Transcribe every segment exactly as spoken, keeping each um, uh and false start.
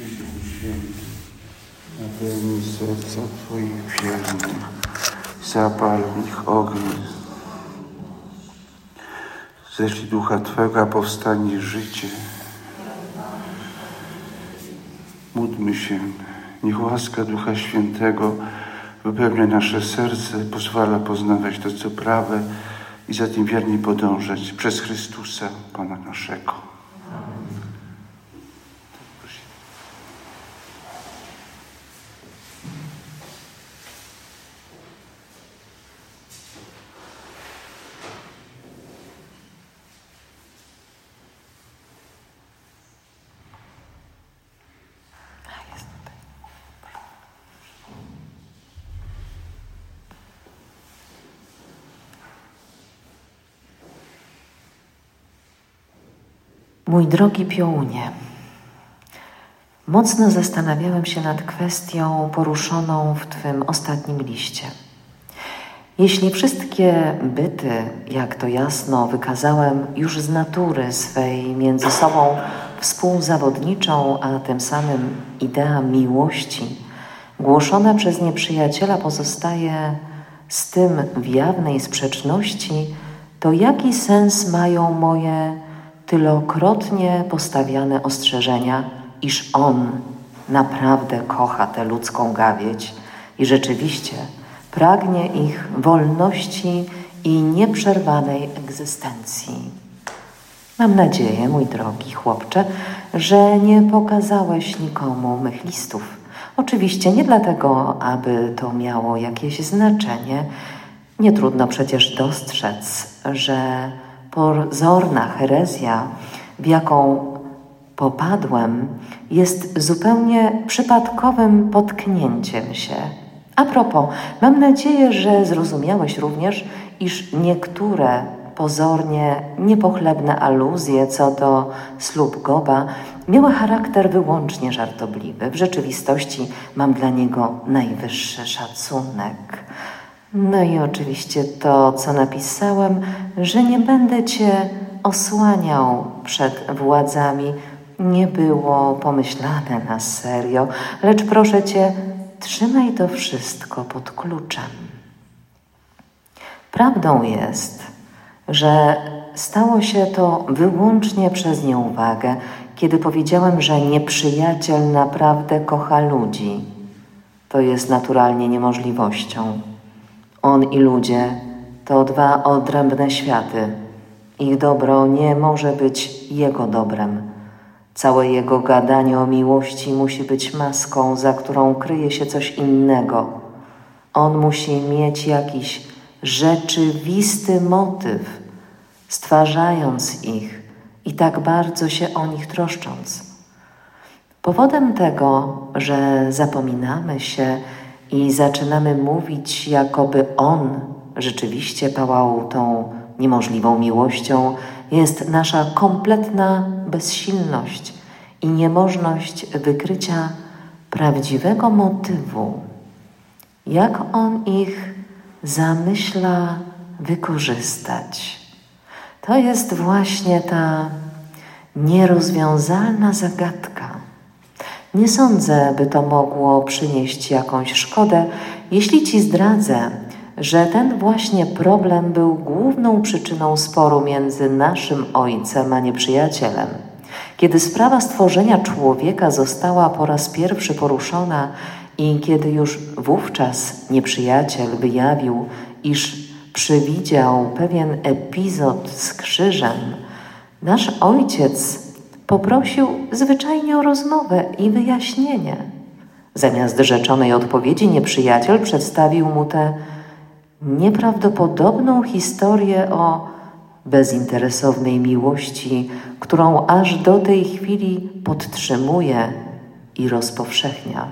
Duchu Święty, napełnij serca Twoich wiernych, zapal w nich ogień. Ześlij Ducha Twego, a powstanie życie. Módlmy się, niech łaska Ducha Świętego wypełnia nasze serce, pozwala poznawać to, co prawe i za tym wiernie podążać przez Chrystusa, Pana naszego. Mój drogi Piołunie, mocno zastanawiałem się nad kwestią poruszoną w Twym ostatnim liście. Jeśli wszystkie byty, jak to jasno wykazałem, już z natury swej między sobą współzawodniczą, a tym samym idea miłości głoszona przez nieprzyjaciela pozostaje z tym w jawnej sprzeczności, to jaki sens mają moje tylokrotnie postawiane ostrzeżenia, iż On naprawdę kocha tę ludzką gawieć i rzeczywiście pragnie ich wolności i nieprzerwanej egzystencji. Mam nadzieję, mój drogi chłopcze, że nie pokazałeś nikomu mych listów. Oczywiście nie dlatego, aby to miało jakieś znaczenie. Nie trudno przecież dostrzec, że pozorna herezja, w jaką popadłem, jest zupełnie przypadkowym potknięciem się. A propos, mam nadzieję, że zrozumiałeś również, iż niektóre pozornie niepochlebne aluzje co do Słupgoba miały charakter wyłącznie żartobliwy. W rzeczywistości mam dla niego najwyższy szacunek. No i oczywiście to, co napisałem, że nie będę Cię osłaniał przed władzami, nie było pomyślane na serio, lecz proszę Cię, trzymaj to wszystko pod kluczem. Prawdą jest, że stało się to wyłącznie przez nieuwagę, kiedy powiedziałem, że nieprzyjaciel naprawdę kocha ludzi. To jest naturalnie niemożliwością. On i ludzie to dwa odrębne światy. Ich dobro nie może być Jego dobrem. Całe Jego gadanie o miłości musi być maską, za którą kryje się coś innego. On musi mieć jakiś rzeczywisty motyw, stwarzając ich i tak bardzo się o nich troszcząc. Powodem tego, że zapominamy się i zaczynamy mówić, jakoby On rzeczywiście pałał tą niemożliwą miłością, jest nasza kompletna bezsilność i niemożność wykrycia prawdziwego motywu, jak On ich zamyśla wykorzystać. To jest właśnie ta nierozwiązalna zagadka. Nie sądzę, by to mogło przynieść jakąś szkodę, jeśli Ci zdradzę, że ten właśnie problem był główną przyczyną sporu między naszym Ojcem a nieprzyjacielem. Kiedy sprawa stworzenia człowieka została po raz pierwszy poruszona i kiedy już wówczas nieprzyjaciel wyjawił, iż przewidział pewien epizod z krzyżem, nasz Ojciec poprosił zwyczajnie o rozmowę i wyjaśnienie. Zamiast rzeczonej odpowiedzi nieprzyjaciel przedstawił mu tę nieprawdopodobną historię o bezinteresownej miłości, którą aż do tej chwili podtrzymuje i rozpowszechnia.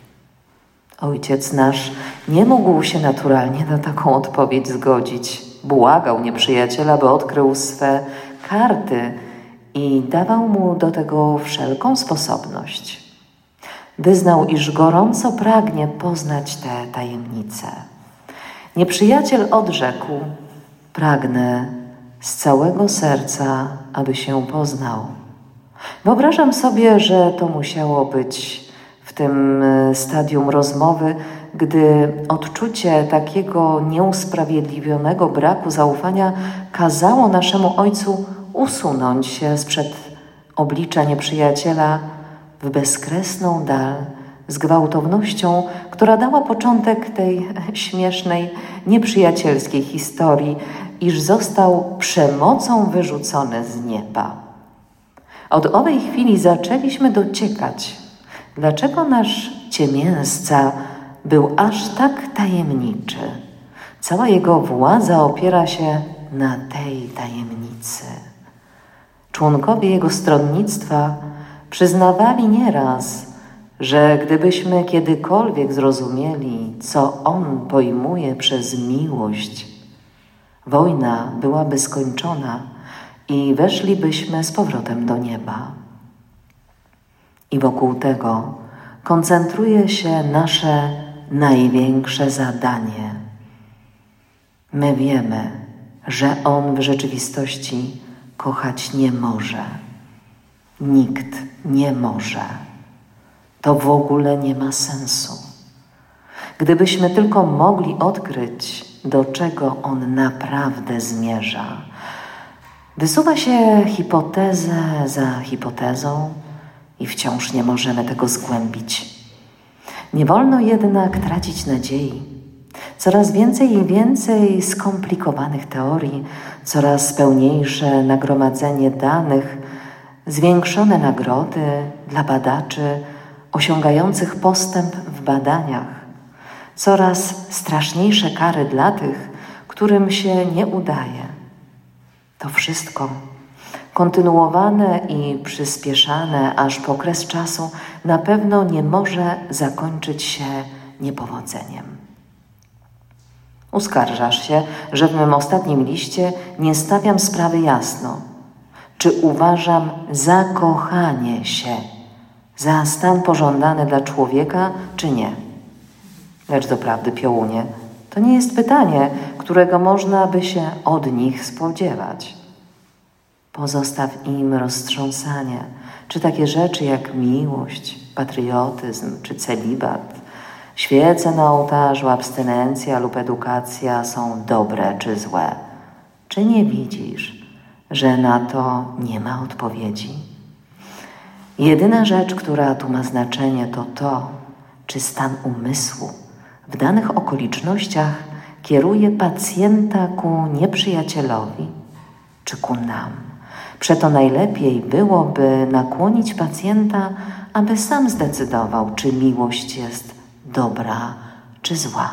Ojciec nasz nie mógł się naturalnie na taką odpowiedź zgodzić. Błagał nieprzyjaciela, by odkrył swe karty i dawał mu do tego wszelką sposobność. Wyznał, iż gorąco pragnie poznać te tajemnice. Nieprzyjaciel odrzekł: pragnę z całego serca, aby się poznał. Wyobrażam sobie, że to musiało być w tym stadium rozmowy, gdy odczucie takiego nieusprawiedliwionego braku zaufania kazało naszemu ojcu usunąć się sprzed oblicza nieprzyjaciela w bezkresną dal z gwałtownością, która dała początek tej śmiesznej, nieprzyjacielskiej historii, iż został przemocą wyrzucony z nieba. Od owej chwili zaczęliśmy dociekać, dlaczego nasz ciemięsca był aż tak tajemniczy. Cała jego władza opiera się na tej tajemnicy. Członkowie jego stronnictwa przyznawali nieraz, że gdybyśmy kiedykolwiek zrozumieli, co on pojmuje przez miłość, wojna byłaby skończona i weszlibyśmy z powrotem do nieba. I wokół tego koncentruje się nasze największe zadanie. My wiemy, że on w rzeczywistości kochać nie może. Nikt nie może. To w ogóle nie ma sensu. Gdybyśmy tylko mogli odkryć, do czego on naprawdę zmierza. Wysuwa się hipotezę za hipotezą i wciąż nie możemy tego zgłębić. Nie wolno jednak tracić nadziei. Coraz więcej i więcej skomplikowanych teorii, coraz pełniejsze nagromadzenie danych, zwiększone nagrody dla badaczy osiągających postęp w badaniach, coraz straszniejsze kary dla tych, którym się nie udaje. To wszystko, kontynuowane i przyspieszane aż po kres czasu, na pewno nie może zakończyć się niepowodzeniem. Uskarżasz się, że w mym ostatnim liście nie stawiam sprawy jasno. Czy uważam zakochanie się za stan pożądany dla człowieka, czy nie? Lecz doprawdy, piołunie, to nie jest pytanie, którego można by się od nich spodziewać. Pozostaw im roztrząsanie, czy takie rzeczy jak miłość, patriotyzm czy celibat, świece na ołtarzu, abstynencja lub edukacja są dobre czy złe. Czy nie widzisz, że na to nie ma odpowiedzi? Jedyna rzecz, która tu ma znaczenie, to to, czy stan umysłu w danych okolicznościach kieruje pacjenta ku nieprzyjacielowi, czy ku nam. Przeto najlepiej byłoby nakłonić pacjenta, aby sam zdecydował, czy miłość jest dobra, czy zła.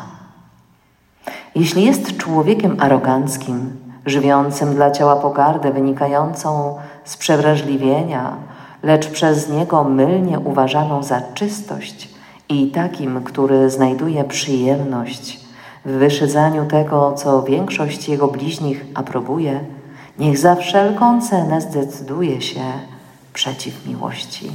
Jeśli jest człowiekiem aroganckim, żywiącym dla ciała pogardę wynikającą z przewrażliwienia, lecz przez niego mylnie uważaną za czystość i takim, który znajduje przyjemność w wyszydzaniu tego, co większość jego bliźnich aprobuje, niech za wszelką cenę zdecyduje się przeciw miłości.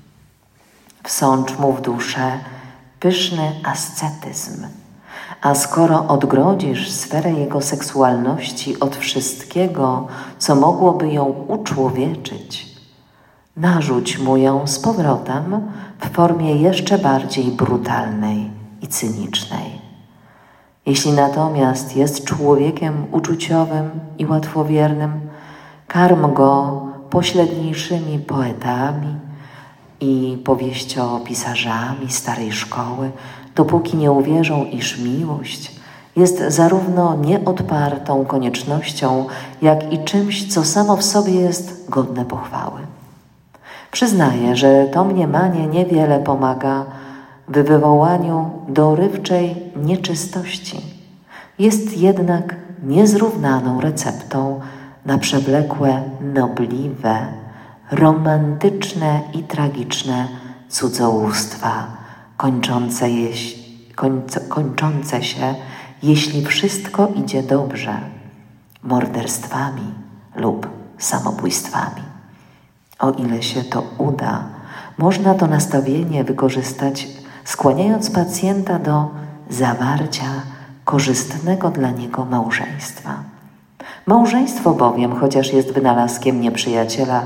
Wsącz mu w duszę pyszny ascetyzm, a skoro odgrodzisz sferę jego seksualności od wszystkiego, co mogłoby ją uczłowieczyć, narzuć mu ją z powrotem w formie jeszcze bardziej brutalnej i cynicznej. Jeśli natomiast jest człowiekiem uczuciowym i łatwowiernym, karm go pośredniejszymi poetami i powieściopisarzami starej szkoły, dopóki nie uwierzą, iż miłość jest zarówno nieodpartą koniecznością, jak i czymś, co samo w sobie jest godne pochwały. Przyznaję, że to mniemanie niewiele pomaga w wywołaniu dorywczej nieczystości. Jest jednak niezrównaną receptą na przewlekłe, nobliwe, romantyczne i tragiczne cudzołóstwa, kończące, jeś, końco, kończące się, jeśli wszystko idzie dobrze, morderstwami lub samobójstwami. O ile się to uda, można to nastawienie wykorzystać, skłaniając pacjenta do zawarcia korzystnego dla niego małżeństwa. Małżeństwo bowiem, chociaż jest wynalazkiem nieprzyjaciela,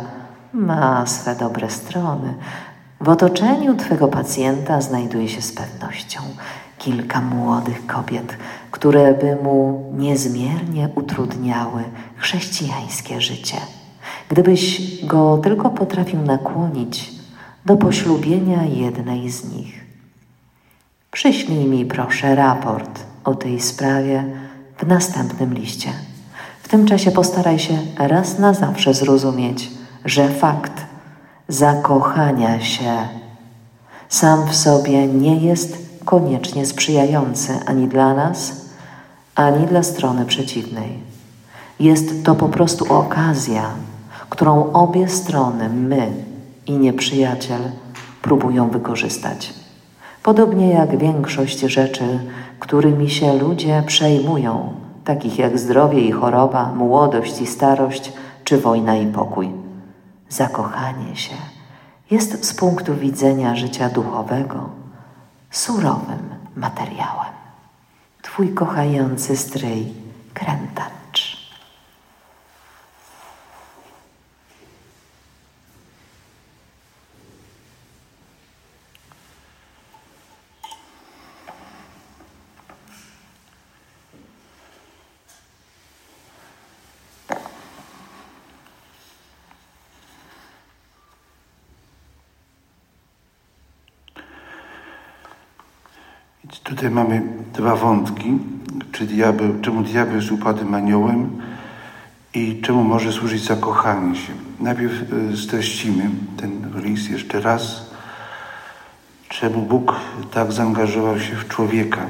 ma swe dobre strony. W otoczeniu twego pacjenta znajduje się z pewnością kilka młodych kobiet, które by mu niezmiernie utrudniały chrześcijańskie życie. Gdybyś go tylko potrafił nakłonić do poślubienia jednej z nich. Przyślij mi proszę raport o tej sprawie w następnym liście. W tym czasie postaraj się raz na zawsze zrozumieć, że fakt zakochania się sam w sobie nie jest koniecznie sprzyjający ani dla nas, ani dla strony przeciwnej. Jest to po prostu okazja, którą obie strony, my i nieprzyjaciel, próbują wykorzystać. Podobnie jak większość rzeczy, którymi się ludzie przejmują, takich jak zdrowie i choroba, młodość i starość, czy wojna i pokój. Zakochanie się jest z punktu widzenia życia duchowego surowym materiałem. Twój kochający stryj Krętacz. Tutaj mamy dwa wątki, czy diabeł, czemu diabeł jest upadłym aniołem i czemu może służyć zakochanie się. Najpierw streścimy ten list jeszcze raz. Czemu Bóg tak zaangażował się w człowieka.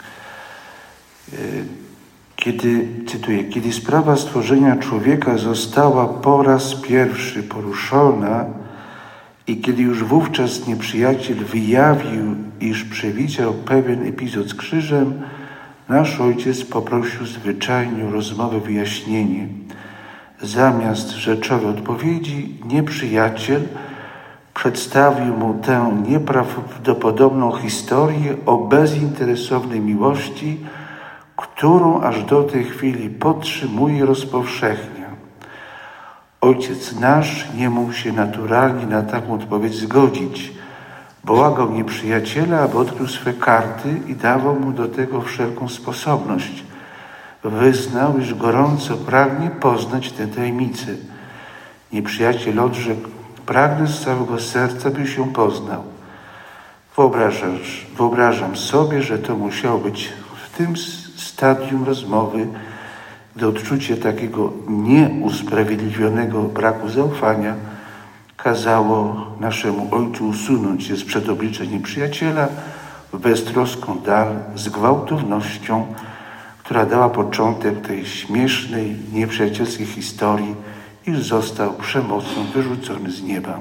Kiedy, cytuję, kiedy sprawa stworzenia człowieka została po raz pierwszy poruszona i kiedy już wówczas nieprzyjaciel wyjawił, iż przewidział pewien epizod z krzyżem, nasz ojciec poprosił zwyczajnie o rozmowę, wyjaśnienie. Zamiast rzeczowej odpowiedzi, nieprzyjaciel przedstawił mu tę nieprawdopodobną historię o bezinteresownej miłości, którą aż do tej chwili podtrzymuje i rozpowszechnia. Ojciec nasz nie mógł się naturalnie na taką odpowiedź zgodzić. Błagał nieprzyjaciela, aby odkrył swe karty i dawał mu do tego wszelką sposobność. Wyznał, iż gorąco pragnie poznać tę tajemnicę. Nieprzyjaciel odrzekł: pragnę z całego serca, by się poznał. Wyobrażasz, wyobrażam sobie, że to musiało być w tym stadium rozmowy, gdy odczucie takiego nieusprawiedliwionego braku zaufania kazało naszemu ojcu usunąć się sprzed oblicza nieprzyjaciela w beztroską dal z gwałtownością, która dała początek tej śmiesznej, nieprzyjacielskiej historii, iż został przemocą wyrzucony z nieba.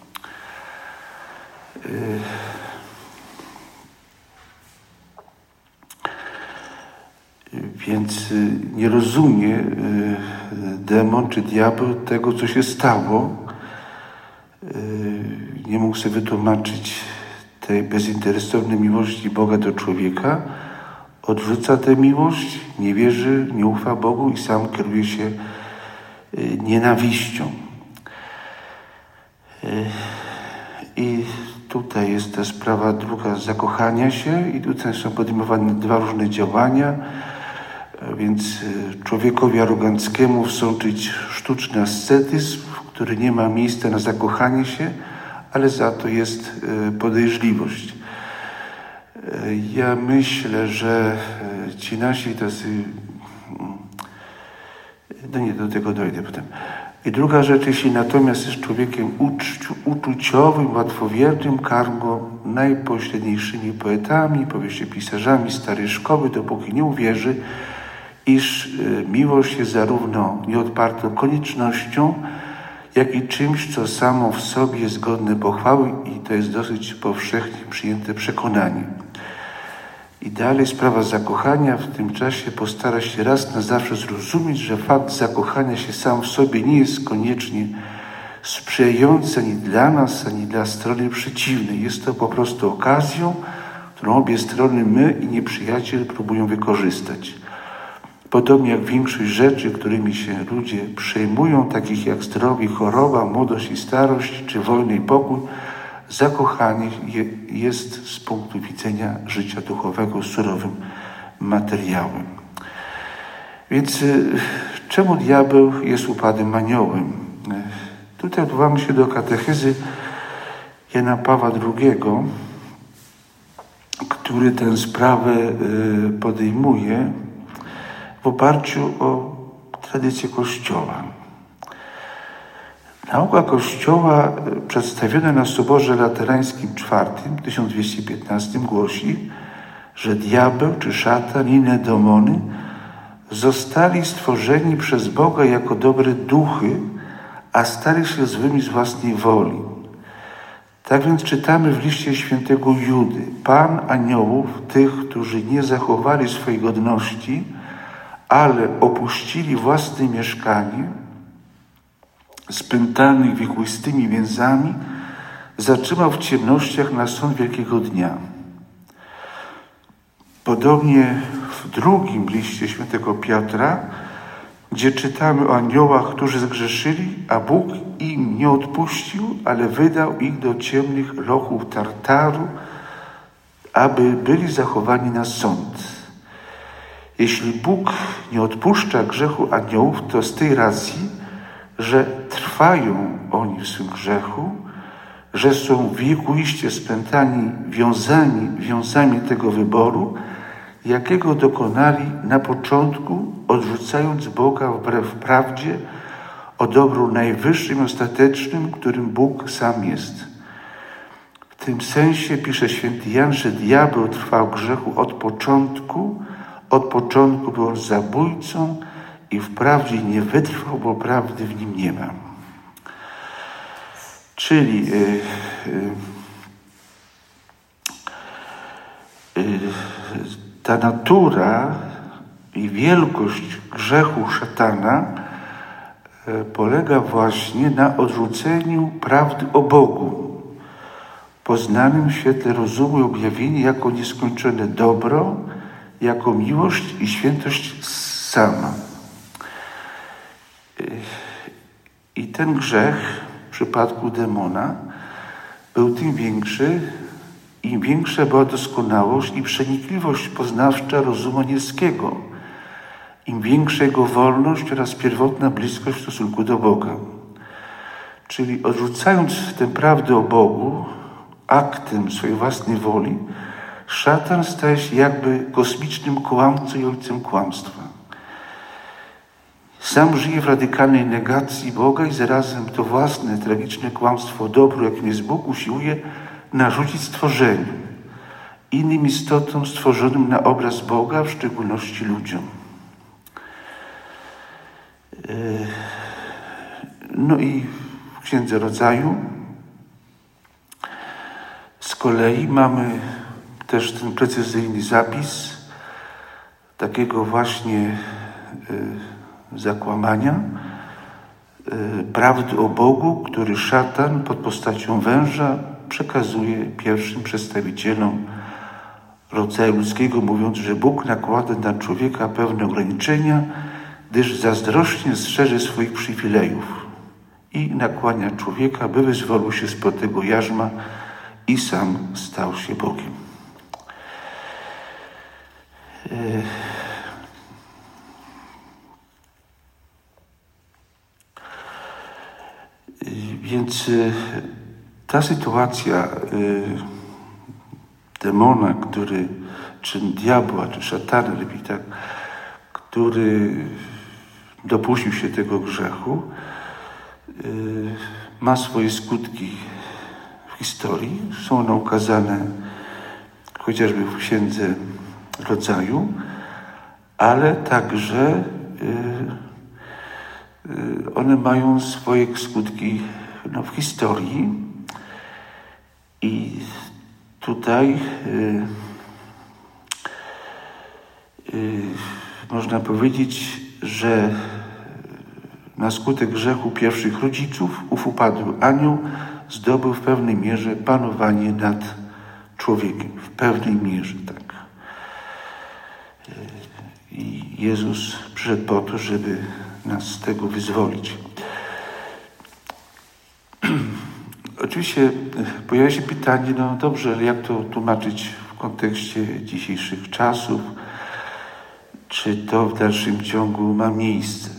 Yy. Więc nie rozumie demon czy diabeł tego, co się stało. Nie mógł sobie wytłumaczyć tej bezinteresownej miłości Boga do człowieka. Odrzuca tę miłość, nie wierzy, nie ufa Bogu i sam kieruje się nienawiścią. I tutaj jest ta sprawa druga, zakochania się, i tutaj są podejmowane dwa różne działania. Więc człowiekowi aroganckiemu wsączyć sztuczny ascetyzm, który nie ma miejsca na zakochanie się, ale za to jest podejrzliwość. Ja myślę, że ci nasi tacy... No nie, do tego dojdę potem. I druga rzecz, jeśli natomiast jest człowiekiem uczu, uczuciowym, łatwowiernym, karm go najpośredniejszymi poetami, powieściopisarzami starej szkoły, dopóki nie uwierzy, iż miłość jest zarówno nieodpartą koniecznością, jak i czymś, co samo w sobie jest godne pochwały, i to jest dosyć powszechnie przyjęte przekonanie. I dalej sprawa zakochania w tym czasie postara się raz na zawsze zrozumieć, że fakt zakochania się sam w sobie nie jest koniecznie sprzyjający ani dla nas, ani dla strony przeciwnej. Jest to po prostu okazją, którą obie strony, my i nieprzyjaciel, próbują wykorzystać. Podobnie jak większość rzeczy, którymi się ludzie przejmują, takich jak zdrowie, choroba, młodość i starość, czy wojna i pokój, zakochanie je, jest z punktu widzenia życia duchowego surowym materiałem. Więc czemu diabeł jest upadłym aniołem? Tutaj odwołamy się do katechezy Jana Pawła drugiego, który tę sprawę podejmuje w oparciu o tradycję Kościoła. Nauka Kościoła przedstawiona na Soborze Laterańskim czwartym, tysiąc dwieście piętnastym głosi, że diabeł czy szatan i inne demony zostali stworzeni przez Boga jako dobre duchy, a stali się złymi z własnej woli. Tak więc czytamy w liście świętego Judy: Pan aniołów, tych, którzy nie zachowali swojej godności, ale opuścili własne mieszkanie, spętanych wiekuistymi więzami, zatrzymał w ciemnościach na sąd wielkiego dnia. Podobnie w drugim liście świętego Piotra, gdzie czytamy o aniołach, którzy zgrzeszyli, a Bóg im nie odpuścił, ale wydał ich do ciemnych lochów Tartaru, aby byli zachowani na sąd. Jeśli Bóg nie odpuszcza grzechu aniołów, to z tej racji, że trwają oni w swym grzechu, że są wiekuiście spętani wiązani, wiązami tego wyboru, jakiego dokonali na początku, odrzucając Boga wbrew prawdzie o dobru najwyższym i ostatecznym, którym Bóg sam jest. W tym sensie pisze święty Jan, że diabeł trwał w grzechu od początku, od początku był on zabójcą i wprawdzie nie wytrwał, bo prawdy w nim nie ma. Czyli yy, yy, yy, ta natura i wielkość grzechu szatana yy, polega właśnie na odrzuceniu prawdy o Bogu, poznanym w świetle rozumu i objawienia jako nieskończone dobro, jako miłość i świętość sama. I ten grzech w przypadku demona był tym większy, im większa była doskonałość i przenikliwość poznawcza rozumu anielskiego, im większa jego wolność oraz pierwotna bliskość w stosunku do Boga. Czyli odrzucając tę prawdę o Bogu aktem swojej własnej woli, szatan staje się jakby kosmicznym kłamcą i ojcem kłamstwa. Sam żyje w radykalnej negacji Boga i zarazem to własne tragiczne kłamstwo o dobru, jakim jest Bóg, usiłuje narzucić stworzeniu, innym istotom stworzonym na obraz Boga, w szczególności ludziom. No i w Księdze Rodzaju z kolei mamy też ten precyzyjny zapis takiego właśnie zakłamania prawdy o Bogu, który szatan pod postacią węża przekazuje pierwszym przedstawicielom rodzaju ludzkiego, mówiąc, że Bóg nakłada na człowieka pewne ograniczenia, gdyż zazdrośnie strzeże swoich przywilejów i nakłania człowieka, by wyzwolił się spod tego jarzma i sam stał się Bogiem. Więc ta sytuacja demona, który, czy diabła, czy szatana, lepiej tak, który dopuścił się tego grzechu, ma swoje skutki w historii. Są one ukazane chociażby w Księdze Rodzaju, ale także one mają swoje skutki no, w historii. I tutaj yy, yy, można powiedzieć, że na skutek grzechu pierwszych rodziców ów upadły anioł zdobył w pewnej mierze panowanie nad człowiekiem. W pewnej mierze, tak. Yy, I Jezus przyszedł po to, żeby nas z tego wyzwolić. Oczywiście pojawia się pytanie, no dobrze, ale jak to tłumaczyć w kontekście dzisiejszych czasów? Czy to w dalszym ciągu ma miejsce?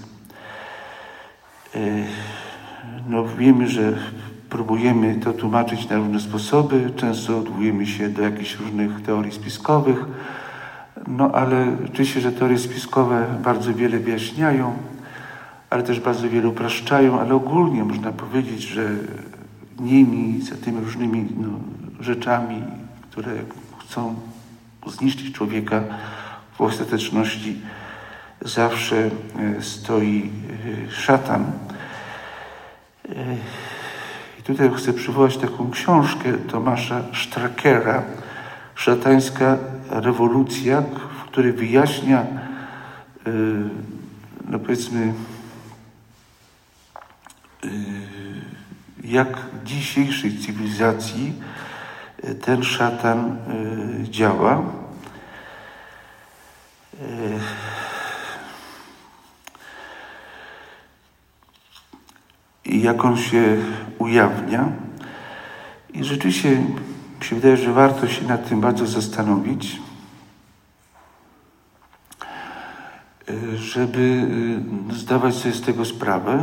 No wiemy, że próbujemy to tłumaczyć na różne sposoby, często odwołujemy się do jakichś różnych teorii spiskowych, no ale oczywiście, że teorie spiskowe bardzo wiele wyjaśniają, ale też bardzo wiele upraszczają, ale ogólnie można powiedzieć, że nimi, za tymi różnymi no, rzeczami, które chcą zniszczyć człowieka, w ostateczności zawsze stoi szatan. I tutaj chcę przywołać taką książkę Tomasza Strachera, Szatańska rewolucja, w której wyjaśnia, no powiedzmy, jak w dzisiejszej cywilizacji ten szatan działa. I jak on się ujawnia. I rzeczywiście mi się wydaje, że warto się nad tym bardzo zastanowić, żeby zdawać sobie z tego sprawę.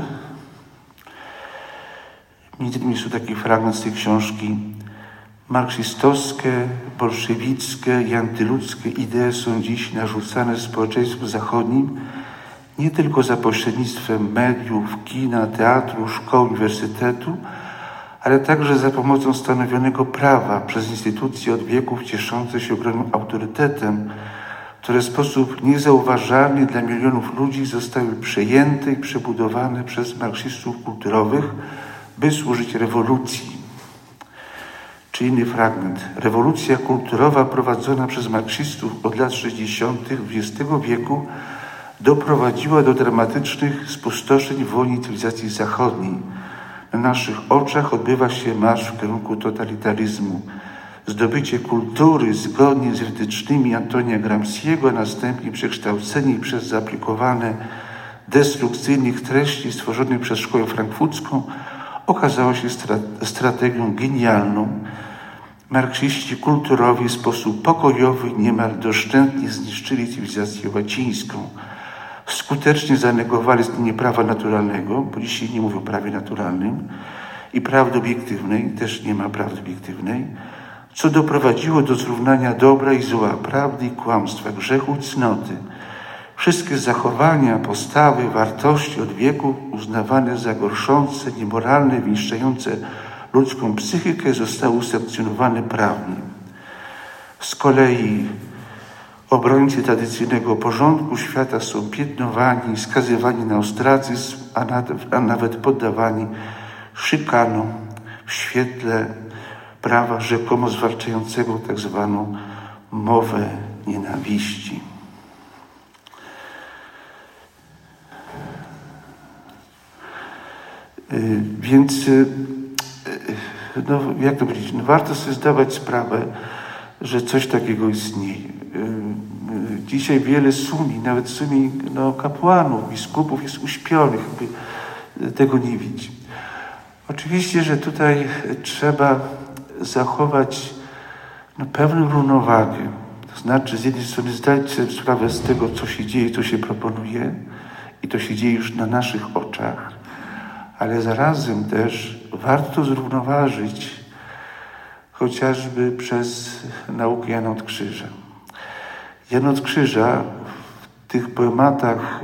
Między innymi jest tu taki fragment z tej książki. Marksistowskie, bolszewickie i antyludzkie idee są dziś narzucane społeczeństwu zachodnim nie tylko za pośrednictwem mediów, kina, teatru, szkoły, uniwersytetu, ale także za pomocą stanowionego prawa przez instytucje od wieków cieszące się ogromnym autorytetem, które w sposób niezauważalny dla milionów ludzi zostały przejęte i przebudowane przez marksistów kulturowych, by służyć rewolucji. Czy inny fragment. Rewolucja kulturowa prowadzona przez marksistów od lat sześćdziesiątych dwudziestego wieku doprowadziła do dramatycznych spustoszeń w wojnie cywilizacji zachodniej. Na naszych oczach odbywa się marsz w kierunku totalitaryzmu. Zdobycie kultury zgodnie z wytycznymi Antonia Gramsciego, a następnie przekształcenie przez zaaplikowane destrukcyjnych treści stworzonych przez szkołę frankfurcką okazało się stra- strategią genialną. Marksiści kulturowi w sposób pokojowy niemal doszczętnie zniszczyli cywilizację łacińską. Skutecznie zanegowali istnienie prawa naturalnego, bo dzisiaj nie mówię o prawie naturalnym, i prawdy obiektywnej, też nie ma prawdy obiektywnej, co doprowadziło do zrównania dobra i zła, prawdy i kłamstwa, grzechu i cnoty. Wszystkie zachowania, postawy, wartości od wieku uznawane za gorszące, niemoralne, wyniszczające ludzką psychikę zostały usankcjonowane prawnie. Z kolei obrońcy tradycyjnego porządku świata są piętnowani, skazywani na ostracyzm, a nawet, a nawet poddawani szykanom w świetle prawa rzekomo zwalczającego tak zwaną mowę nienawiści. Yy, więc yy, no, jak to powiedzieć, no, warto sobie zdawać sprawę, że coś takiego istnieje. Dzisiaj wiele sumi, nawet sumi no, kapłanów, biskupów jest uśpionych, by tego nie widzi. Oczywiście, że tutaj trzeba zachować no, pewną równowagę. To znaczy z jednej strony zdać sobie sprawę z tego, co się dzieje, co się proponuje i to się dzieje już na naszych oczach, ale zarazem też warto zrównoważyć chociażby przez naukę Jana od Krzyża. Jan od Krzyża w tych poematach,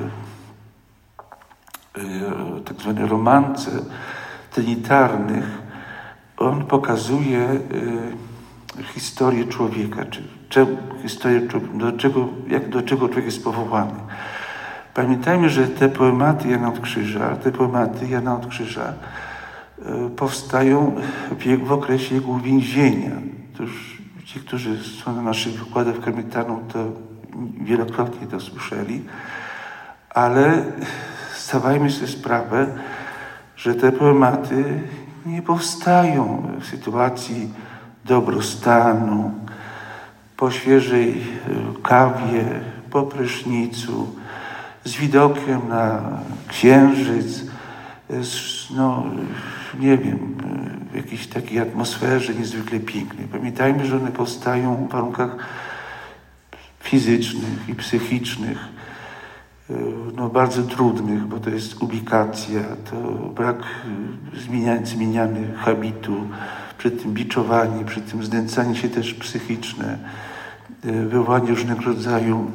yy, yy, tak zwane romance trinitarnych, on pokazuje yy, historię człowieka, czy, czy historię, do czego, jak, do czego człowiek jest powołany. Pamiętajmy, że te poematy Jana od Krzyża, te poematy Jana od Krzyża yy, powstają w, w okresie jego uwięzienia. To już ci, którzy są na naszych wykładach w Karmelitaną, to wielokrotnie to słyszeli, ale zdawajmy sobie sprawę, że te poematy nie powstają w sytuacji dobrostanu, po świeżej kawie, po prysznicu, z widokiem na księżyc, z, no nie wiem, w jakiejś takiej atmosferze niezwykle pięknej. Pamiętajmy, że one powstają w warunkach fizycznych i psychicznych, no bardzo trudnych, bo to jest ubikacja, to brak zmienia, zmieniany habitu, przy tym biczowanie, przy tym znęcanie się też psychiczne, wywołanie różnego rodzaju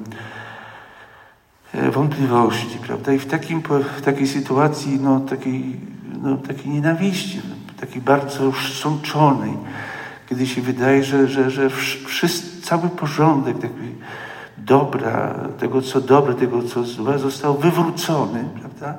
wątpliwości, prawda? I w, takim, w takiej sytuacji, no takiej, no, takiej nienawiści, takiej bardzo sączonej, kiedy się wydaje, że, że, że wszyscy, cały porządek taki dobra, tego co dobre, tego co złe został wywrócony, prawda?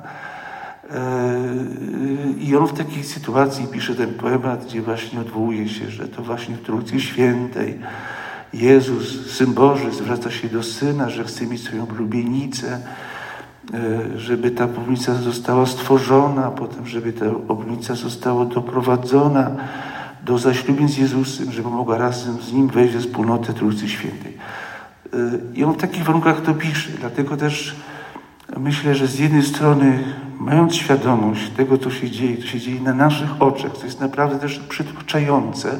I on w takiej sytuacji pisze ten poemat, gdzie właśnie odwołuje się, że to właśnie w Trójcy Świętej Jezus, Syn Boży, zwraca się do Syna, że chce mieć swoją oblubienicę, żeby ta oblubienica została stworzona, potem żeby ta oblubienica została doprowadzona do zaślubin z Jezusem, żeby mogła razem z Nim wejść we wspólnotę Trójcy Świętej. I on w takich warunkach to pisze. Dlatego też myślę, że z jednej strony, mając świadomość tego, co się dzieje, co się dzieje na naszych oczach, to jest naprawdę też przytłaczające,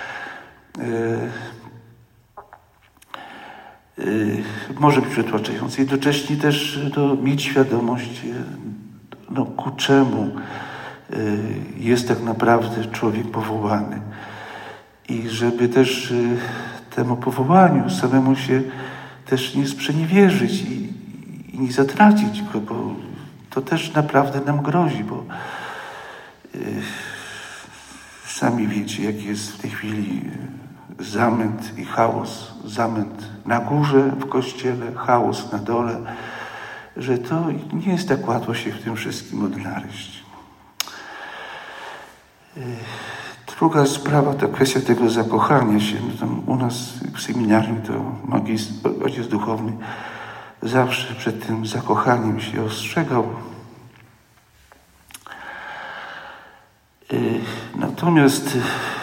może być przytłaczające. Jednocześnie też no, mieć świadomość, no, ku czemu jest tak naprawdę człowiek powołany. I żeby też temu powołaniu samemu się też nie sprzeniewierzyć i, i nie zatracić go, bo to też naprawdę nam grozi, bo yy, sami wiecie, jaki jest w tej chwili zamęt i chaos. Zamęt na górze w kościele, chaos na dole, że to nie jest tak łatwo się w tym wszystkim odnaleźć. Yy. Druga sprawa to kwestia tego zakochania się. No tam u nas w seminarium to magistr, ojciec duchowny zawsze przed tym zakochaniem się ostrzegał. Natomiast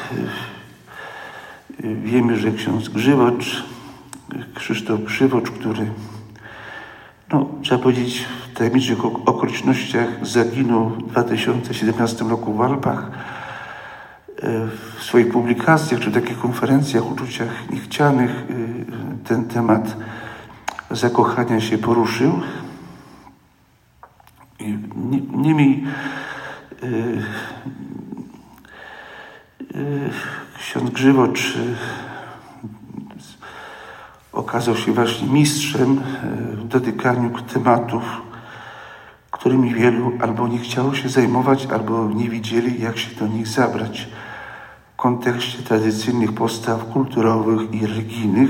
wiemy, że ksiądz Grzywocz, Krzysztof Grzywocz, który, no, trzeba powiedzieć, w tajemniczych okolicznościach zaginął w dwa tysiące siedemnastym roku w Alpach, w swoich publikacjach czy takich konferencjach, uczuciach niechcianych ten temat zakochania się poruszył. Niemniej ksiądz Grzywocz okazał się właśnie mistrzem w dotykaniu tematów, którymi wielu albo nie chciało się zajmować, albo nie widzieli, jak się do nich zabrać w kontekście tradycyjnych postaw kulturowych i religijnych.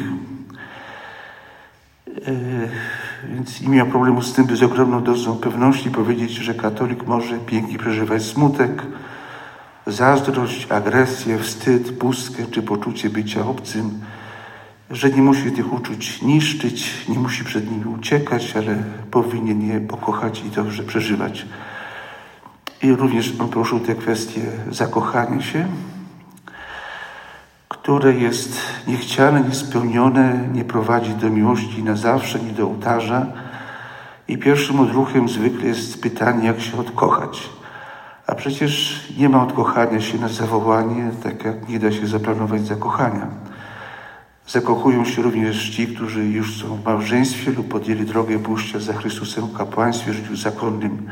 Więc nie miał problemu z tym, by z ogromną dozą pewności powiedzieć, że katolik może pięknie przeżywać smutek, zazdrość, agresję, wstyd, pustkę czy poczucie bycia obcym, że nie musi tych uczuć niszczyć, nie musi przed nimi uciekać, ale powinien je pokochać i dobrze przeżywać. I również on poruszył tę kwestię zakochania się, które jest niechciane, niespełnione, nie prowadzi do miłości na zawsze, nie do ołtarza. I pierwszym odruchem zwykle jest pytanie, jak się odkochać. A przecież nie ma odkochania się na zawołanie, tak jak nie da się zaplanować zakochania. Zakochują się również ci, którzy już są w małżeństwie lub podjęli drogę pójścia za Chrystusem w kapłaństwie, w życiu zakonnym.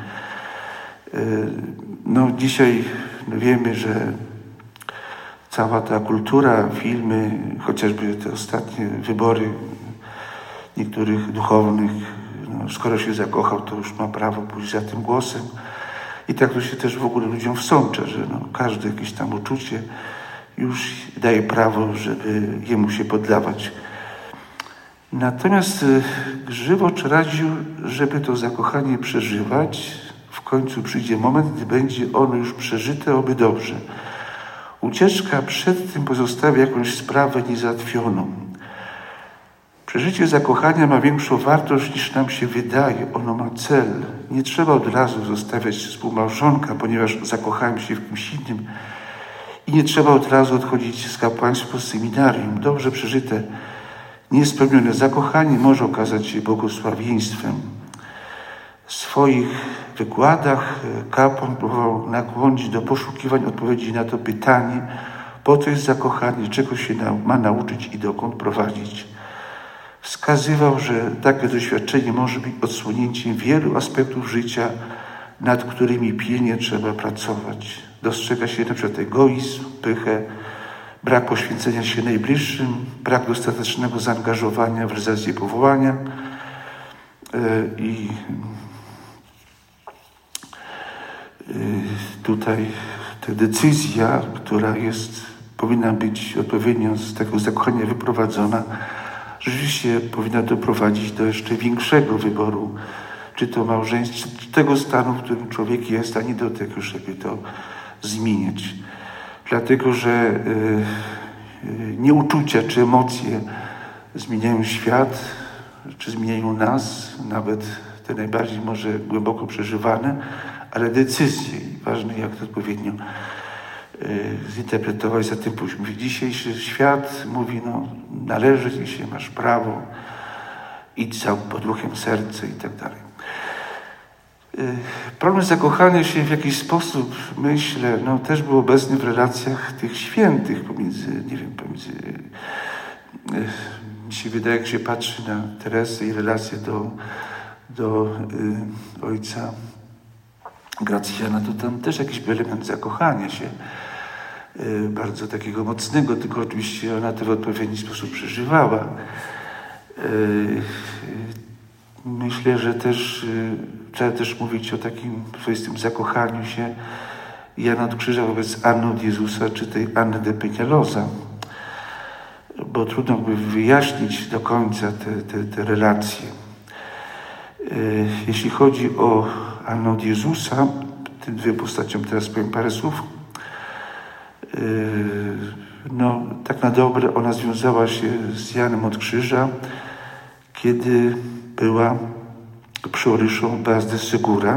No dzisiaj no wiemy, że cała ta kultura, filmy, chociażby te ostatnie wybory niektórych duchownych, no, skoro się zakochał, to już ma prawo pójść za tym głosem. I tak to się też w ogóle ludziom wsącza, że no, każde jakieś tam uczucie już daje prawo, żeby jemu się poddawać. Natomiast Grzywocz radził, żeby to zakochanie przeżywać. W końcu przyjdzie moment, gdy będzie ono już przeżyte, oby dobrze. Ucieczka przed tym pozostawia jakąś sprawę niezałatwioną. Przeżycie zakochania ma większą wartość, niż nam się wydaje. Ono ma cel. Nie trzeba od razu zostawiać współmałżonka, ponieważ zakochałem się w kimś innym. I nie trzeba od razu odchodzić z kapłaństwa, z seminarium. Dobrze przeżyte Niespełnione zakochanie może okazać się błogosławieństwem. W swoich wykładach kapłan próbował nakłonić do poszukiwań odpowiedzi na to pytanie, po co jest zakochanie, czego się ma nauczyć i dokąd prowadzić. Wskazywał, że takie doświadczenie może być odsłonięciem wielu aspektów życia, nad którymi pilnie trzeba pracować. Dostrzega się na przykład egoizm, pychę, brak poświęcenia się najbliższym, brak dostatecznego zaangażowania w realizację powołania i tutaj ta decyzja, która jest, powinna być odpowiednio z tego zakochania wyprowadzona, rzeczywiście powinna doprowadzić do jeszcze większego wyboru, czy to małżeństwa, czy tego stanu, w którym człowiek jest, a nie do tego, żeby to zmieniać. Dlatego, że y, y, nieuczucia czy emocje zmieniają świat, czy zmieniają nas, nawet te najbardziej może głęboko przeżywane, ale decyzje, ważne jak to odpowiednio y, zinterpretować, za tym pójść. Mówi, dzisiejszy świat mówi, no należy ci się, masz prawo, idź za podruchem serca i tak dalej. Problem zakochania się w jakiś sposób, myślę, no też był obecny w relacjach tych świętych pomiędzy, nie wiem, pomiędzy, mi się wydaje, jak się patrzy na Teresę i relacje do, do y, ojca Gracjana, to tam też jakiś był element zakochania się, y, bardzo takiego mocnego, tylko oczywiście ona to w odpowiedni sposób przeżywała. Y, Myślę, że też y, trzeba też mówić o takim swoistym zakochaniu się Jana od Krzyża wobec Anny od Jezusa, czy tej Anny de Peñalosa, bo trudno by wyjaśnić do końca te, te, te relacje. Y, jeśli chodzi o Annę od Jezusa, tym dwie postaciom teraz powiem parę słów. Y, no, tak na dobre ona związała się z Janem od Krzyża, kiedy była przeoryszą Beas de Segura.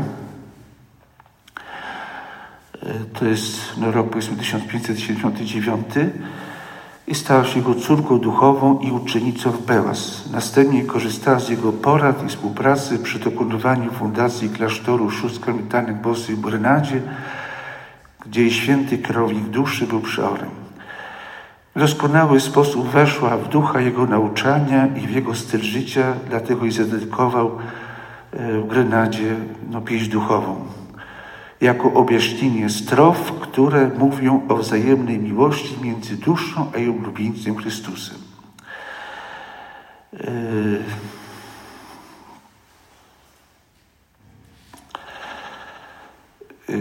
To jest no, rok powiedzmy tysiąc pięćset siedemdziesiąty dziewiąty i stała się jego córką duchową i uczennicą w Beas. Następnie korzystała z jego porad i współpracy przy dokonywaniu fundacji klasztoru sióstr karmelitek bosych w Grenadzie, gdzie jej święty kierownik duszy był przeorem. W doskonały sposób weszła w ducha jego nauczania i w jego styl życia, dlatego i zadedykował w Grenadzie no, pieśń duchową, jako objaśnienie strof, które mówią o wzajemnej miłości między duszą a jej ulubieńcem Chrystusem. Yy... Yy...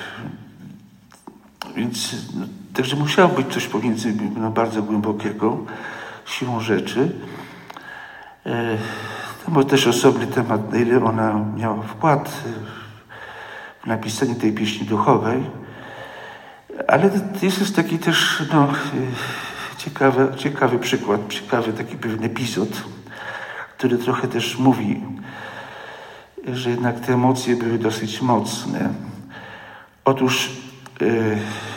Więc no, także musiało być coś pomiędzy no, bardzo głębokiego siłą rzeczy. E, to był też osobny temat, na ile ona miała wkład w napisanie tej pieśni duchowej. Ale to jest taki też no, ciekawy, ciekawy przykład, ciekawy taki pewien epizod, który trochę też mówi, że jednak te emocje były dosyć mocne. Otóż Yy,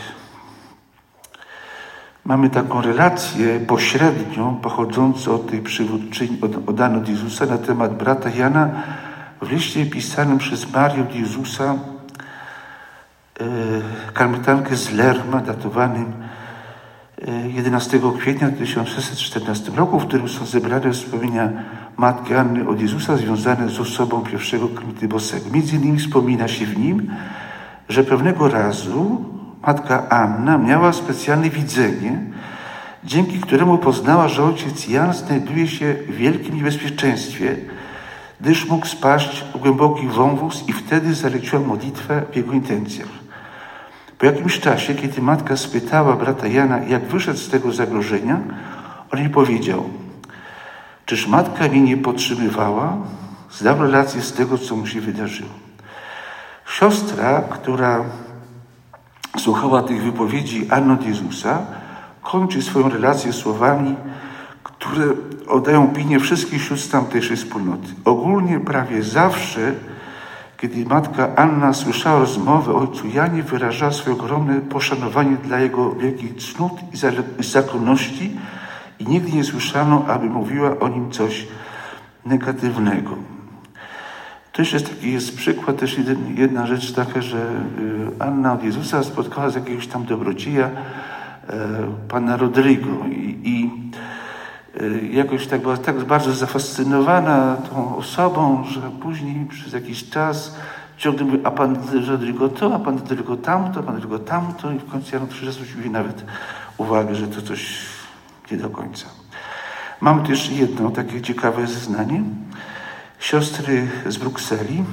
mamy taką relację pośrednią pochodzącą od tej przywódczyni, od, od Anny od Jezusa na temat brata Jana w liście pisanym przez Marię od Jezusa, yy, karmelitankę z Lerma, datowanym yy, jedenastego kwietnia tysiąc sześćset czternastego roku, w którym są zebrane wspomnienia matki Anny od Jezusa związane z osobą pierwszego karmelity bosego. Między innymi wspomina się w nim, że pewnego razu matka Anna miała specjalne widzenie, dzięki któremu poznała, że ojciec Jan znajduje się w wielkim niebezpieczeństwie, gdyż mógł spaść w głęboki wąwóz i wtedy zaleciła modlitwę w jego intencjach. Po jakimś czasie, kiedy matka spytała brata Jana, jak wyszedł z tego zagrożenia, on jej powiedział: czyż matka mnie nie podtrzymywała? Zdał relację z tego, co mu się wydarzyło. Siostra, która słuchała tych wypowiedzi Anny od Jezusa, kończy swoją relację słowami, które oddają opinię wszystkich sióstr tamtejszej wspólnoty. Ogólnie prawie zawsze, kiedy matka Anna słyszała rozmowę o ojcu Janie, wyrażała swoje ogromne poszanowanie dla jego wielkich cnót i zakonności i nigdy nie słyszano, aby mówiła o nim coś negatywnego. To jeszcze jest taki jest przykład, też jeden, jedna rzecz taka, że Anna od Jezusa spotkała z jakiegoś tam dobrodzieja, pana Rodrigo i, i jakoś tak była tak bardzo zafascynowana tą osobą, że później przez jakiś czas ciągle mówi, a pan Rodrigo to, a pan Rodrigo tamto, a pan Rodrigo tamto i w końcu Jan od Krzyża zwrócił nawet uwagę, że to coś nie do końca. Mamy tu jeszcze jedno takie ciekawe zeznanie siostry z Brukseli,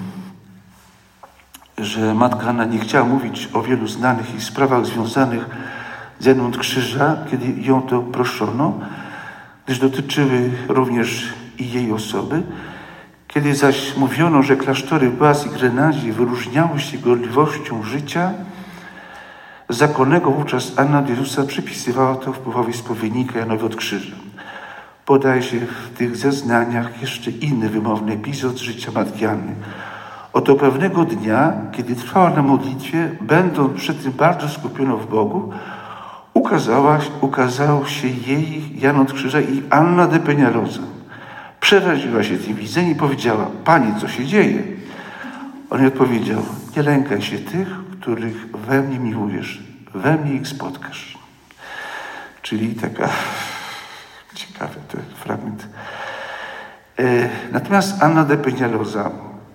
że matka Anna nie chciała mówić o wielu znanych i sprawach związanych z Janem od Krzyża, kiedy ją to proszono, gdyż dotyczyły również i jej osoby. Kiedy zaś mówiono, że klasztory w Bas i Grenadzie wyróżniały się gorliwością życia zakonnego, wówczas Anna od Jezusa przypisywała to wpływowi spowiednika Janowi od Krzyża. Podaje się w tych zeznaniach jeszcze inny wymowny epizod z życia matki Anny. Oto pewnego dnia, kiedy trwała na modlitwie, będąc przy tym bardzo skupioną w Bogu, ukazała, ukazał się jej Jan od Krzyża i Anna de Peñalosa. Przeraziła się tym widzeniem i powiedziała: Panie, co się dzieje? On jej odpowiedział: nie lękaj się tych, których we mnie miłujesz, we mnie ich spotkasz. Czyli taka ciekawy ten fragment. E, natomiast Anna de Peñalosa,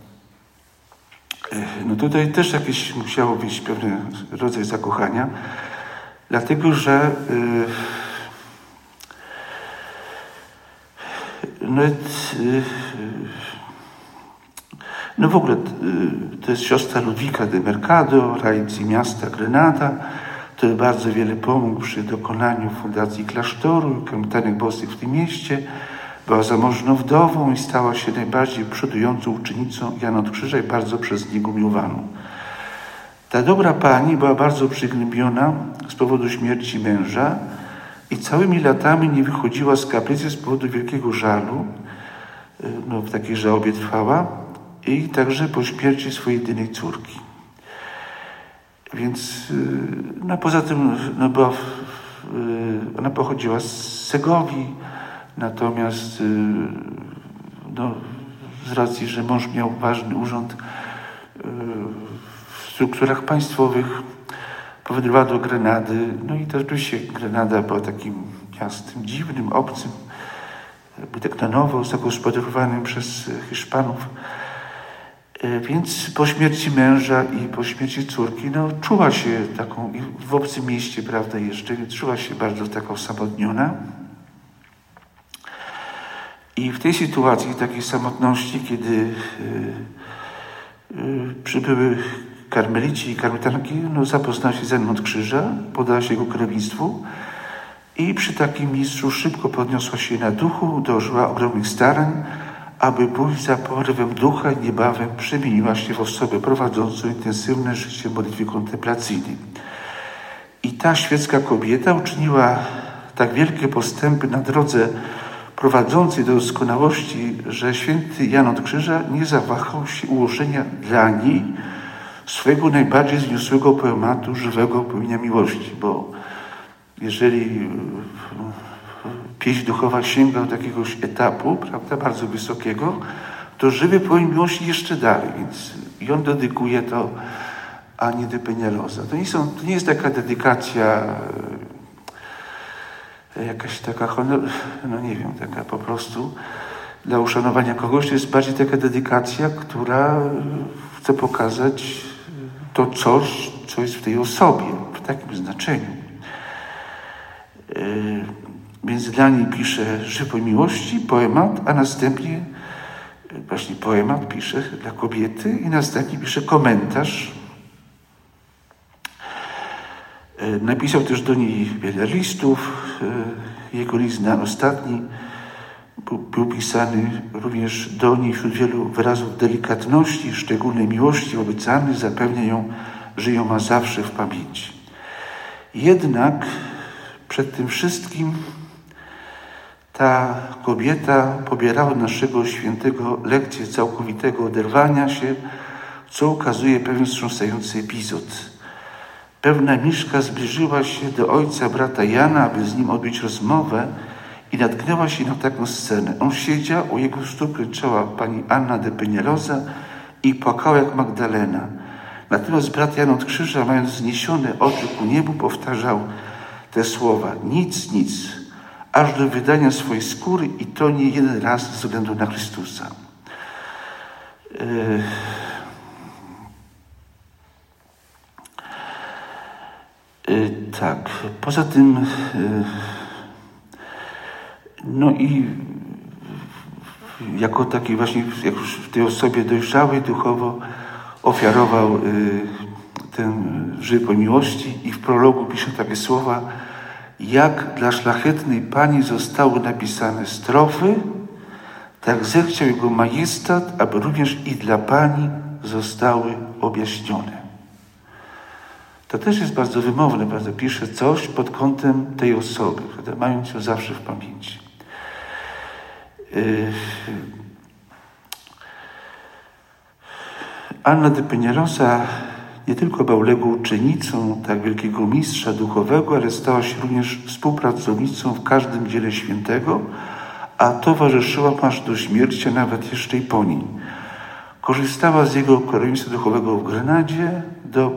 e, no tutaj też jakieś musiało być pewien rodzaj zakochania, dlatego że e, no, e, no w ogóle e, to jest siostra Ludwika de Mercado, rajcy miasta Grenada, który bardzo wiele pomógł przy dokonaniu fundacji klasztoru i Karmelitek Bosych w tym mieście. Była zamożną wdową i stała się najbardziej przodującą uczennicą Jana od Krzyża i bardzo przez niego miłowaną. Ta dobra pani była bardzo przygnębiona z powodu śmierci męża i całymi latami nie wychodziła z kaplicy z powodu wielkiego żalu. No, w takiej żałobie trwała i także po śmierci swojej jedynej córki. Więc no poza tym no była, ona pochodziła z Segowii, natomiast no, z racji, że mąż miał ważny urząd w strukturach państwowych, powędrowała do Grenady. No i też oczywiście Grenada była takim miastem dziwnym, obcym, jakby tak na nowo zagospodarowanym przez Hiszpanów. Więc po śmierci męża i po śmierci córki, no czuła się taką, w obcym mieście, prawda, jeszcze, więc czuła się bardzo taka osamotniona. I w tej sytuacji, takiej samotności, kiedy yy, yy, przybyły karmelici i karmelitanki, no zapoznała się z Janem od Krzyża, podała się jego krewnictwu i przy takim mistrzu szybko podniosła się na duchu, dożyła ogromnych starań, aby pójść za porywem ducha i niebawem przemieniła się w osobę prowadzącą intensywne życie w modlitwie kontemplacyjnej. I ta świecka kobieta uczyniła tak wielkie postępy na drodze prowadzącej do doskonałości, że święty Jan od Krzyża nie zawahał się ułożenia dla niej swojego najbardziej zniosłego poematu żywego pełnienia miłości, bo jeżeli pieśń duchowa sięga do jakiegoś etapu, prawda, bardzo wysokiego, to żywy pełen miłości jeszcze dalej, więc i on dedykuje to Annie de Peñalosa. To nie, są, to nie jest taka dedykacja jakaś taka honor, no nie wiem, taka po prostu dla uszanowania kogoś. To jest bardziej taka dedykacja, która chce pokazać to coś, co jest w tej osobie, w takim znaczeniu. Yy, Więc dla niej pisze żywej miłości, poemat, a następnie właśnie poemat pisze dla kobiety i następnie pisze komentarz. Napisał też do niej wiele listów. Jego list na ostatni był, był pisany również do niej wśród wielu wyrazów delikatności, szczególnej miłości wobec Anny, zapewnia ją, że ją ma zawsze w pamięci. Jednak przed tym wszystkim ta kobieta pobierała od naszego świętego lekcję całkowitego oderwania się, co ukazuje pewien wstrząsający epizod. Pewna Miszka zbliżyła się do ojca brata Jana, aby z nim odbyć rozmowę i natknęła się na taką scenę. On siedział, u jego stóp klęczała pani Anna de Peñalosa i płakała jak Magdalena. Natomiast brat Jan od krzyża, mając wzniesione oczy ku niebu, powtarzał te słowa: nic, nic, aż do wydania swojej skóry, i to nie jeden raz ze względu na Chrystusa. Yy... Yy, tak, poza tym yy... no i jako taki właśnie, jak już w tej osobie dojrzałej duchowo ofiarował yy, ten żywy miłości i w prologu pisze takie słowa: jak dla szlachetnej pani zostały napisane strofy, tak zechciał jego majestat, aby również i dla pani zostały objaśnione. To też jest bardzo wymowne, prawda? Pisze coś pod kątem tej osoby, prawda? Mając ją zawsze w pamięci. Yy... Anna de Peñalosa nie tylko była uległą uczennicą tak wielkiego mistrza duchowego, ale stała się również współpracownicą w każdym dziele świętego, a towarzyszyła mu aż do śmierci, a nawet jeszcze i po niej. Korzystała z jego kierownictwa duchowego w Grenadzie do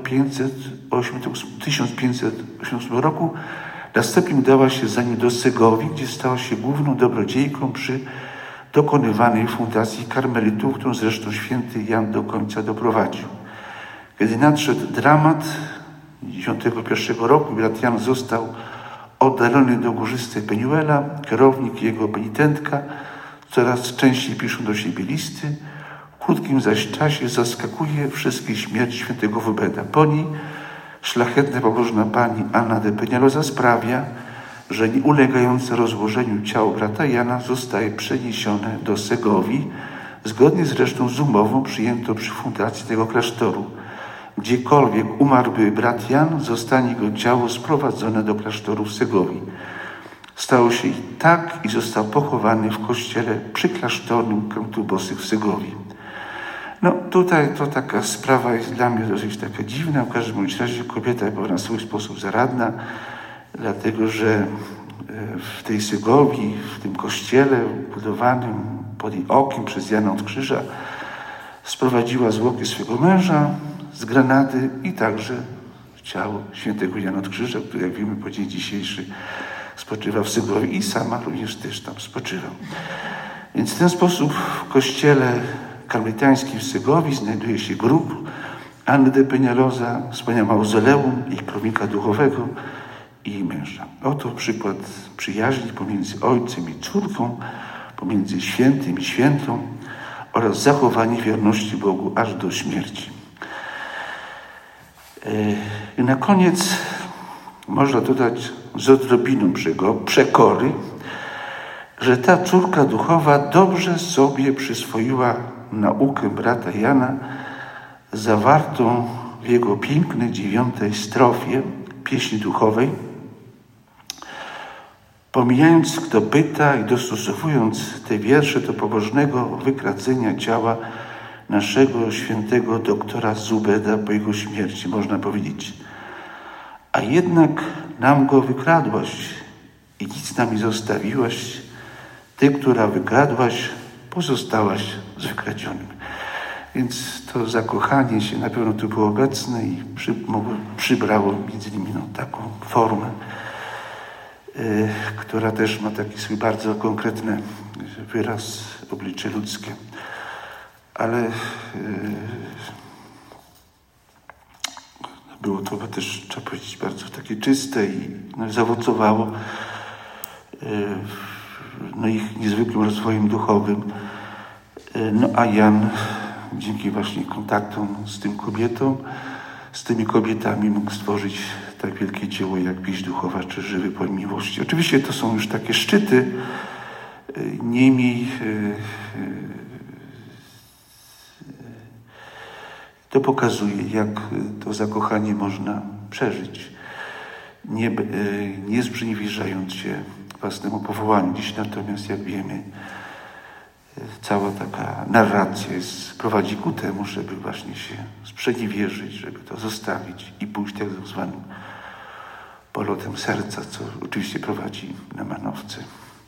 tysiąc pięćset osiemdziesiątego ósmego roku. Następnie udała się za nim do Segovii, gdzie stała się główną dobrodziejką przy dokonywanej fundacji karmelitów, którą zresztą święty Jan do końca doprowadził. Kiedy nadszedł dramat dziewięćdziesiątego pierwszego roku, brat Jan został oddalony do górzystej Peñuela, kierownik i jego penitentka coraz częściej piszą do siebie listy. W krótkim zaś czasie zaskakuje wszystkich śmierć świętego Wybeda. Po niej szlachetna, pobożna pani Anna de Peñalosa sprawia, że nie ulegające rozłożeniu ciało brata Jana zostaje przeniesione do Segowii, zgodnie zresztą z umową przyjętą przy fundacji tego klasztoru. Gdziekolwiek umarłby brat Jan, zostanie jego ciało sprowadzone do klasztoru w Segowii. Stało się i tak i został pochowany w kościele przyklasztornym Krętubosych w Segowii. No tutaj to taka sprawa jest dla mnie dosyć taka dziwna. W każdym razie kobieta była na swój sposób zaradna, dlatego że w tej Segowii, w tym kościele budowanym pod jej okiem przez Jana od Krzyża, sprowadziła zwłoki swego męża z Granady i także ciało świętego Jana od Krzyża, który, jak wiemy, po dzień dzisiejszy spoczywa w Segowii i sama również też tam spoczywa. Więc w ten sposób w kościele karmelitańskim w Segowii znajduje się grób Anny de Peñalosa, wspaniałe mauzoleum jej kierownika duchowego i jej męża. Oto przykład przyjaźni pomiędzy ojcem i córką, pomiędzy świętym i świętą oraz zachowanie wierności Bogu aż do śmierci. I na koniec można dodać z odrobiną przekory, że ta córka duchowa dobrze sobie przyswoiła naukę brata Jana zawartą w jego pięknej dziewiątej strofie pieśni duchowej, pomijając kto pyta i dostosowując te wiersze do pobożnego wykradzenia ciała naszego świętego doktora Zubeda po jego śmierci, można powiedzieć: a jednak nam go wykradłaś i nic nam nie zostawiłaś, ty, która wykradłaś, pozostałaś z wykradzionym. Więc to zakochanie się na pewno tu było obecne i przy, mogło, przybrało między innymi no, taką formę, yy, która też ma taki swój bardzo konkretny wyraz, oblicze ludzkie. Ale yy, było to też, trzeba powiedzieć, bardzo takie czyste i no, zaowocowało yy, no, ich niezwykłym rozwojem duchowym. Yy, no a Jan dzięki właśnie kontaktom z tym kobietą, z tymi kobietami mógł stworzyć tak wielkie dzieło jak Pieśń duchowa czy Żywy płoń miłości. Oczywiście to są już takie szczyty, yy, niemniej yy, to pokazuje, jak to zakochanie można przeżyć, nie, nie zbrzeniewierzając się własnemu powołaniu. Dziś natomiast, jak wiemy, cała taka narracja jest, prowadzi ku temu, żeby właśnie się sprzeniewierzyć, żeby to zostawić i pójść tak zwanym polotem serca, co oczywiście prowadzi na manowce.